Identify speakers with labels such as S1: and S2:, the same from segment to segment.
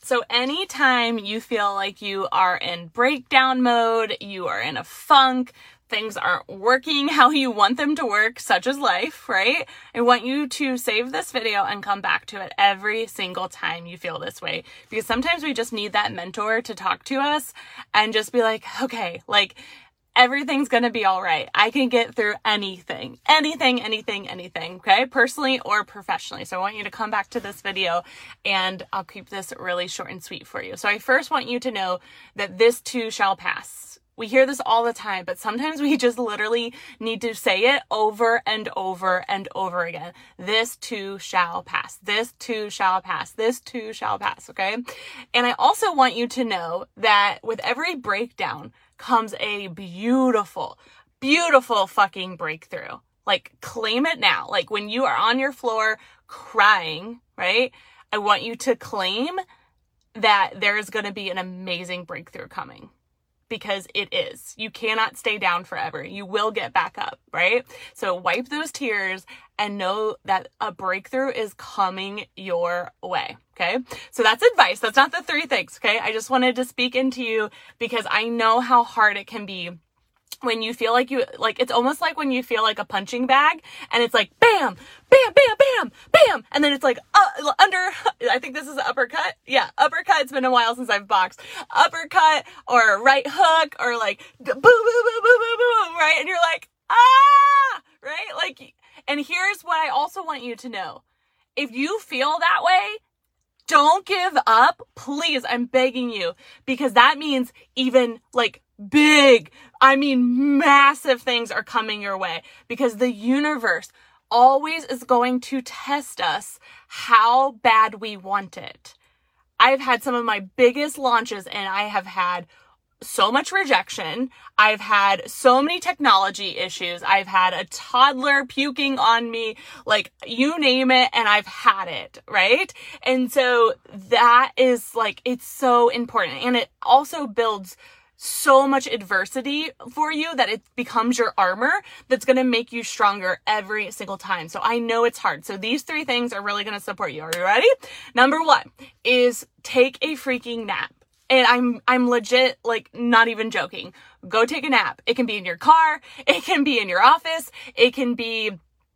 S1: So anytime you feel like you are in breakdown mode, you are in a funk, things aren't working how you want them to work, such as life, right? I want you to save this video and come back to it every single time you feel this way. Because sometimes we just need that mentor to talk to us and just be like, okay, like everything's going to be all right. I can get through anything, okay? Personally or professionally. So I want you to come back to this video and I'll keep this really short and sweet for you. So I first want you to know that this too shall pass. We hear this all the time, but sometimes we just literally need to say it over and over and over again. This too shall pass. This too shall pass. This too shall pass, okay? And I also want you to know that with every breakdown comes a beautiful, beautiful fucking breakthrough. Like, claim it now. Like, when you are on your floor crying, right? I want you to claim that there is going to be an amazing breakthrough coming. Because it is. You cannot stay down forever. You will get back up, right? So wipe those tears and know that a breakthrough is coming your way, okay? So that's advice. That's not the 3 things, okay? I just wanted to speak into you because I know how hard it can be when you feel like it's almost like when you feel like a punching bag and it's like, bam, bam, bam, bam, bam. And then it's like, under, I think this is an uppercut. Yeah, uppercut. It's been a while since I've boxed. Uppercut or right hook or like, boo, boo, boo, boo, boo, boo, right? And you're like, right? Like, and here's what I also want you to know. If you feel that way, don't give up. Please, I'm begging you, because that means even like big, massive things are coming your way, because the universe always is going to test us how bad we want it. I've had some of my biggest launches and I have had so much rejection. I've had so many technology issues. I've had a toddler puking on me, like you name it, and I've had it, right? And so that is like, it's so important. And it also builds so much adversity for you that it becomes your armor that's going to make you stronger every single time. So I know it's hard. So these 3 things are really going to support you. Are you ready? Number 1 is take a freaking nap. And I'm legit, like, not even joking. Go take a nap. It can be in your car. It can be in your office. It can be,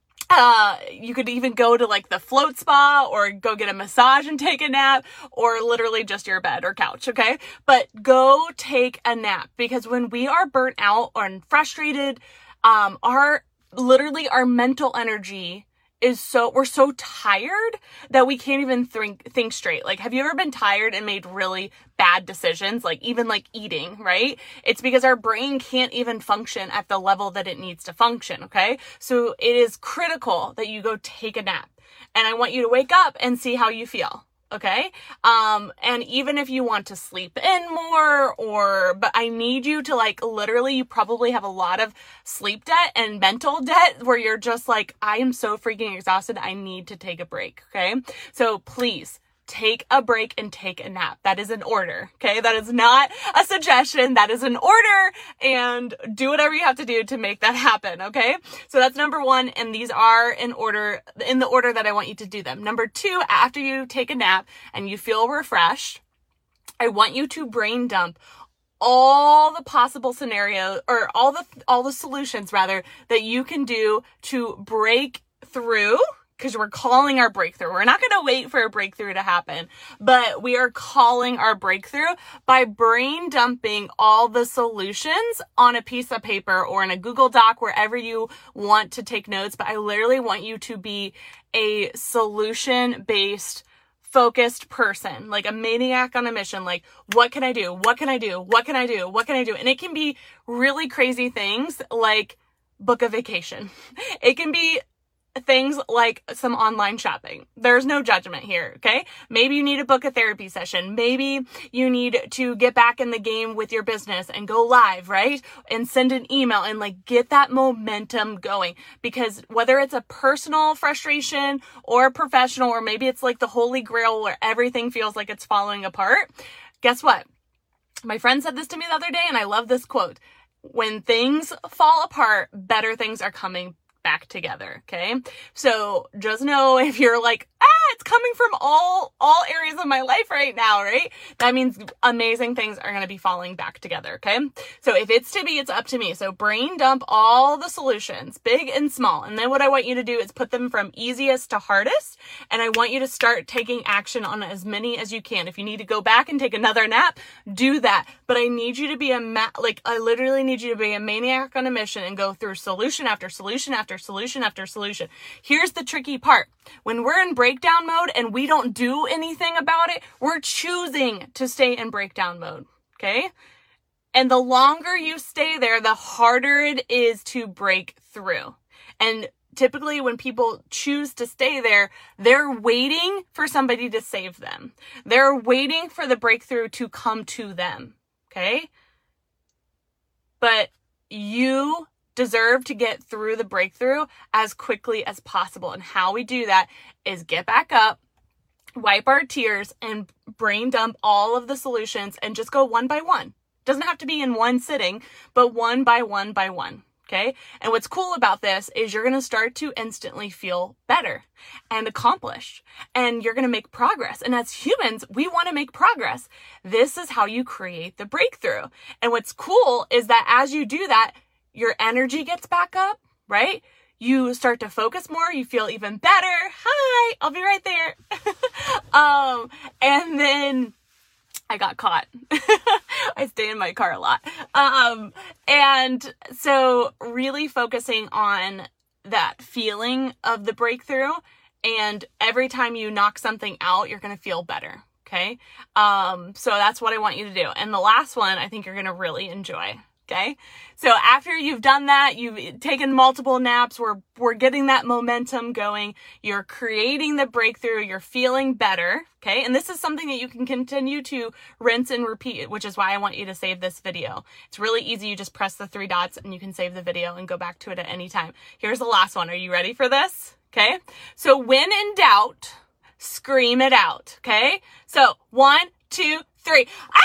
S1: you could even go to like the float spa or go get a massage and take a nap, or literally just your bed or couch. Okay. But go take a nap, because when we are burnt out or frustrated, our mental energy is we're so tired that we can't even think straight. Like, have you ever been tired and made really bad decisions? Like, even like eating, right? It's because our brain can't even function at the level that it needs to function. Okay. So it is critical that you go take a nap, and I want you to wake up and see how you feel. Okay. And even if you want to sleep in more, but I need you to like, literally, you probably have a lot of sleep debt and mental debt where you're just like, I am so freaking exhausted. I need to take a break. Okay. So please take a break and take a nap. That is an order. Okay. That is not a suggestion. That is an order, and do whatever you have to do to make that happen. Okay. So that's number 1. And these are in the order that I want you to do them. Number 2, after you take a nap and you feel refreshed, I want you to brain dump all the possible scenarios, or all the solutions rather, that you can do to break through. Because we're calling our breakthrough. We're not going to wait for a breakthrough to happen, but we are calling our breakthrough by brain dumping all the solutions on a piece of paper or in a Google Doc, wherever you want to take notes. But I literally want you to be a solution-based, focused person, like a maniac on a mission. Like, what can I do? What can I do? What can I do? What can I do? And it can be really crazy things like book a vacation. It can be things like some online shopping. There's no judgment here, okay? Maybe you need to book a therapy session. Maybe you need to get back in the game with your business and go live, right? And send an email and like get that momentum going. Because whether it's a personal frustration or professional, or maybe it's like the holy grail where everything feels like it's falling apart, guess what? My friend said this to me the other day, and I love this quote. When things fall apart, better things are coming back together. Okay. So just know, if you're like, it's coming from all areas of my life right now, right? That means amazing things are going to be falling back together, okay? So if it's to be, it's up to me. So brain dump all the solutions, big and small. And then what I want you to do is put them from easiest to hardest. And I want you to start taking action on as many as you can. If you need to go back and take another nap, do that. But I need you to be I literally need you to be a maniac on a mission and go through solution after solution after solution after solution. Here's the tricky part. When we're in breakdown mode and we don't do anything about it, we're choosing to stay in breakdown mode, okay? And the longer you stay there, the harder it is to break through. And typically when people choose to stay there, they're waiting for somebody to save them. They're waiting for the breakthrough to come to them, okay? But you deserve to get through the breakthrough as quickly as possible. And how we do that is get back up, wipe our tears, and brain dump all of the solutions and just go one by one. Doesn't have to be in one sitting, but one by one by one. Okay. And what's cool about this is you're going to start to instantly feel better and accomplished, and you're going to make progress. And as humans, we want to make progress. This is how you create the breakthrough. And what's cool is that as you do that, your energy gets back up, right? You start to focus more. You feel even better. Hi, I'll be right there. And then I got caught. I stay in my car a lot. And so really focusing on that feeling of the breakthrough, and every time you knock something out, you're going to feel better. Okay. So that's what I want you to do. And the last one, I think you're going to really enjoy. Okay. So after you've done that, you've taken multiple naps, we're getting that momentum going. You're creating the breakthrough. You're feeling better. Okay. And this is something that you can continue to rinse and repeat, which is why I want you to save this video. It's really easy. You just press the 3 dots and you can save the video and go back to it at any time. Here's the last one. Are you ready for this? Okay. So when in doubt, scream it out. Okay. So 1, 2, 3. Ah!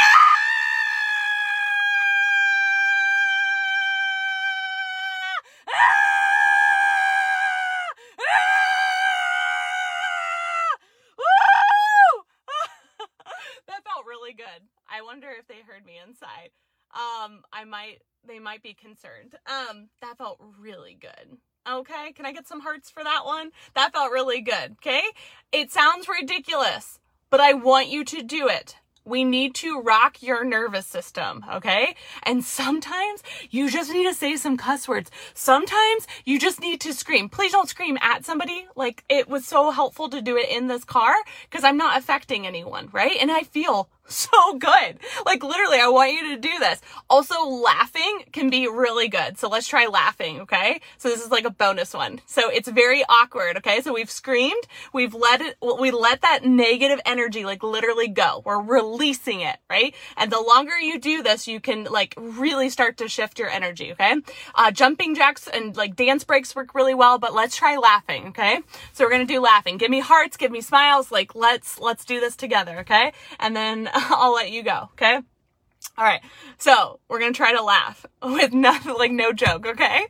S1: Good. I wonder if they heard me inside. They might be concerned. That felt really good. Okay. Can I get some hearts for that one? That felt really good. Okay. It sounds ridiculous, but I want you to do it. We need to rock your nervous system, okay? And sometimes you just need to say some cuss words. Sometimes you just need to scream. Please don't scream at somebody. Like, it was so helpful to do it in this car because I'm not affecting anyone, right? And I feel so good. Like, literally, I want you to do this. Also, laughing can be really good. So let's try laughing, okay? So this is like a bonus one. So it's very awkward, okay? So we've screamed. We let that negative energy, like, literally go. We're releasing it, right? And the longer you do this, you can, like, really start to shift your energy, okay? Jumping jacks and, like, dance breaks work really well, but let's try laughing, okay? So we're going to do laughing. Give me hearts, give me smiles. Like, let's do this together, okay? And then I'll let you go, okay? All right. So we're going to try to laugh with nothing, like, no joke, okay?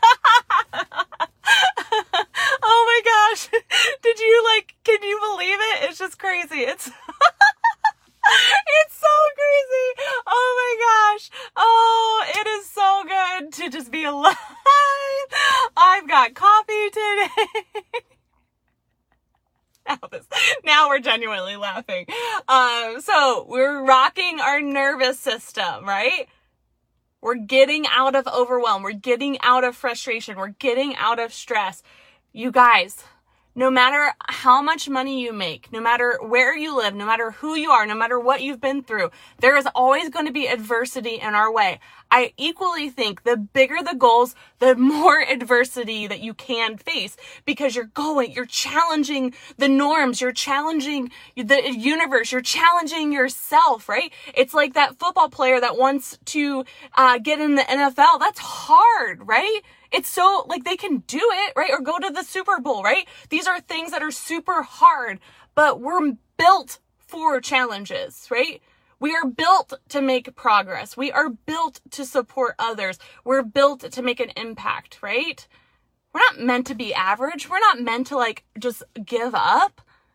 S1: Oh my gosh. Can you believe it? It's just crazy. It's so crazy. Oh my gosh. Oh, it is so good to just be alive. I've got coffee today. Now we're genuinely laughing. So we're rocking our nervous system, right? We're getting out of overwhelm. We're getting out of frustration. We're getting out of stress. You guys, no matter how much money you make, no matter where you live, no matter who you are, no matter what you've been through, there is always going to be adversity in our way. I equally think the bigger the goals, the more adversity that you can face, because you're challenging the norms, you're challenging the universe, you're challenging yourself, right? It's like that football player that wants to get in the NFL. That's hard, right? It's so, like, they can do it, right? Or go to the Super Bowl, right? These are things that are super hard, but we're built for challenges, right? We are built to make progress. We are built to support others. We're built to make an impact, right? We're not meant to be average. We're not meant to, like, just give up.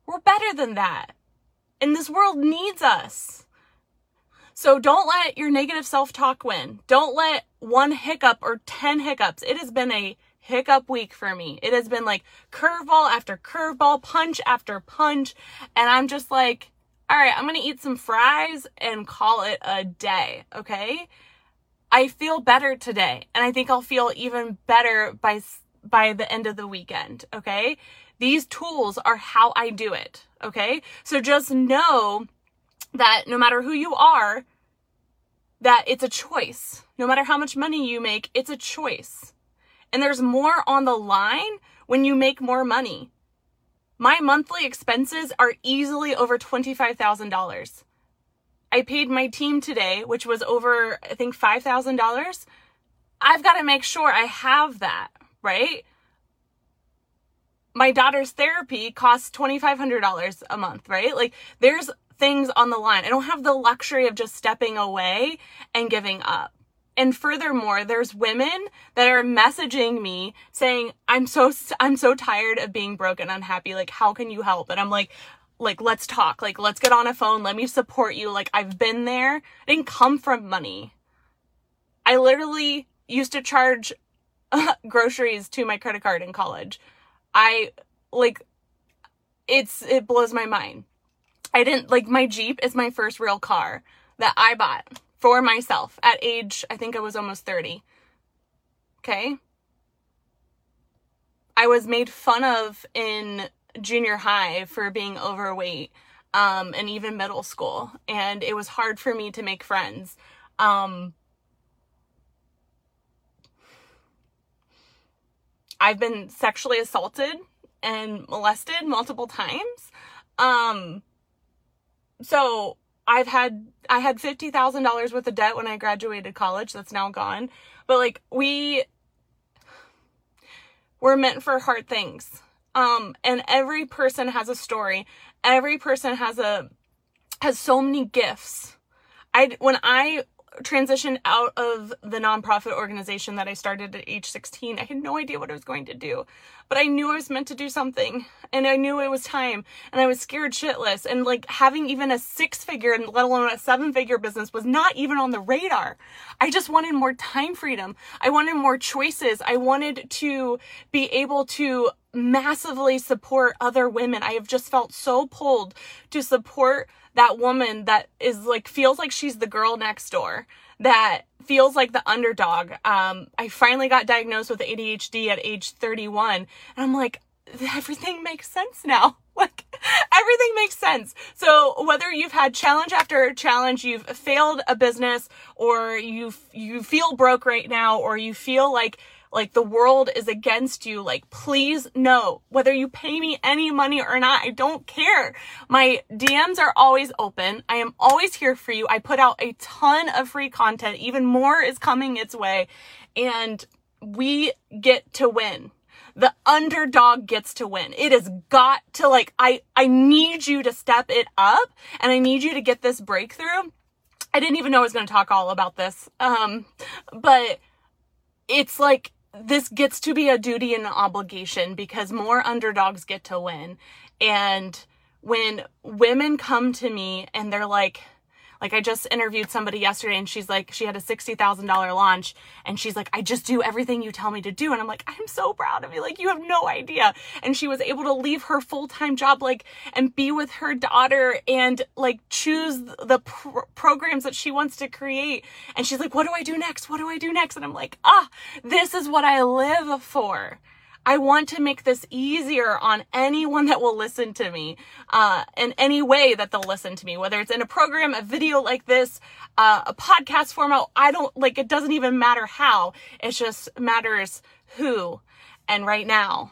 S1: We're better than that. And this world needs us. So don't let your negative self-talk win. Don't let one hiccup or 10 hiccups. It has been a hiccup week for me. It has been like curveball after curveball, punch after punch. And I'm just like, all right, I'm going to eat some fries and call it a day. Okay. I feel better today. And I think I'll feel even better by the end of the weekend. Okay. These tools are how I do it. Okay. So just know that no matter who you are, that it's a choice. No matter how much money you make, it's a choice. And there's more on the line when you make more money. My monthly expenses are easily over $25,000. I paid my team today, which was over, I think, $5,000. I've got to make sure I have that, right? My daughter's therapy costs $2,500 a month, right? Like, there's things on the line. I don't have the luxury of just stepping away and giving up. And furthermore, there's women that are messaging me saying, I'm so tired of being broke and unhappy. Like, how can you help? And I'm like, let's talk. Like, let's get on a phone. Let me support you. Like, I've been there. I didn't come from money. I literally used to charge groceries to my credit card in college. It blows my mind. My Jeep is my first real car that I bought for myself at age, I think I was almost 30. Okay. I was made fun of in junior high for being overweight, and even middle school. And it was hard for me to make friends. I've been sexually assaulted and molested multiple times. So I had $50,000 worth of debt when I graduated college. That's now gone. But like, we're meant for hard things. And every person has a story. Every person has so many gifts. When I transitioned out of the nonprofit organization that I started at age 16, I had no idea what I was going to do, but I knew I was meant to do something, and I knew it was time, and I was scared shitless. And like, having even a 6-figure and let alone a 7-figure business was not even on the radar. I just wanted more time freedom. I wanted more choices. I wanted to be able to massively support other women. I have just felt so pulled to support that woman that is like, feels like she's the girl next door, that feels like the underdog. I finally got diagnosed with ADHD at age 31, and I'm like, everything makes sense now. Like, everything makes sense. So whether you've had challenge after challenge, you've failed a business, or you feel broke right now, or you feel like the world is against you, like, please know, whether you pay me any money or not, I don't care. My DMs are always open. I am always here for you. I put out a ton of free content. Even more is coming its way. And we get to win. The underdog gets to win. It has got to, like, I need you to step it up, and I need you to get this breakthrough. I didn't even know I was going to talk all about this. But it's like, this gets to be a duty and an obligation, because more underdogs get to win. And when women come to me and they're like I just interviewed somebody yesterday, and she's like, she had a $60,000 launch, and she's like, I just do everything you tell me to do. And I'm like, I'm so proud of you. Like, you have no idea. And she was able to leave her full-time job, like, and be with her daughter, and like choose the programs that she wants to create. And she's like, what do I do next? What do I do next? And I'm like, this is what I live for. I want to make this easier on anyone that will listen to me, in any way that they'll listen to me, whether it's in a program, a video like this, a podcast format. It doesn't even matter how, it just matters who and right now.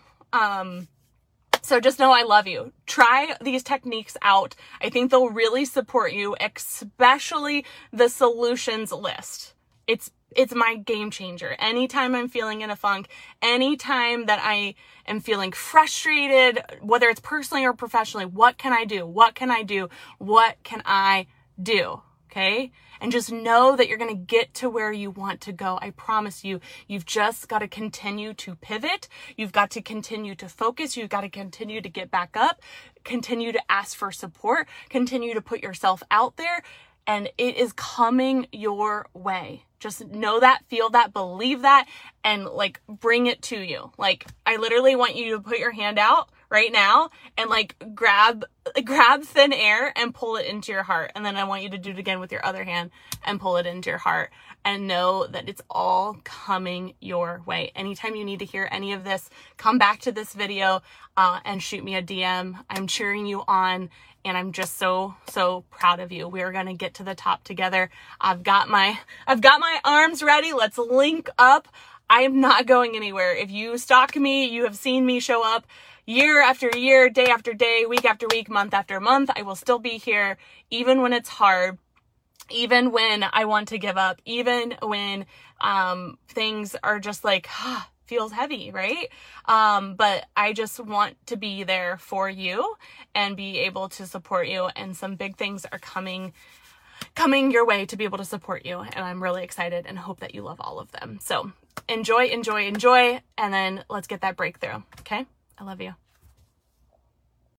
S1: So just know I love you. Try these techniques out. I think they'll really support you, especially the solutions list. It's my game changer. Anytime I'm feeling in a funk, anytime that I am feeling frustrated, whether it's personally or professionally, what can I do? What can I do? What can I do? Okay. And just know that you're going to get to where you want to go. I promise you, you've just got to continue to pivot. You've got to continue to focus. You've got to continue to get back up, continue to ask for support, continue to put yourself out there, and it is coming your way. Just know that, feel that, believe that, and like bring it to you. Like, I literally want you to put your hand out right now and like grab thin air and pull it into your heart. And then I want you to do it again with your other hand and pull it into your heart, and know that it's all coming your way. Anytime you need to hear any of this, come back to this video and shoot me a DM. I'm cheering you on, and I'm just so proud of you. We're going to get to the top together. I've got my arms ready. Let's link up. I am not going anywhere. If you stalk me, you have seen me show up year after year, day after day, week after week, month after month. I will still be here, even when it's hard, even when I want to give up, even when things are just like, feels heavy, right? But I just want to be there for you and be able to support you. And some big things are coming your way to be able to support you. And I'm really excited and hope that you love all of them. So enjoy, and then let's get that breakthrough. Okay? I love you.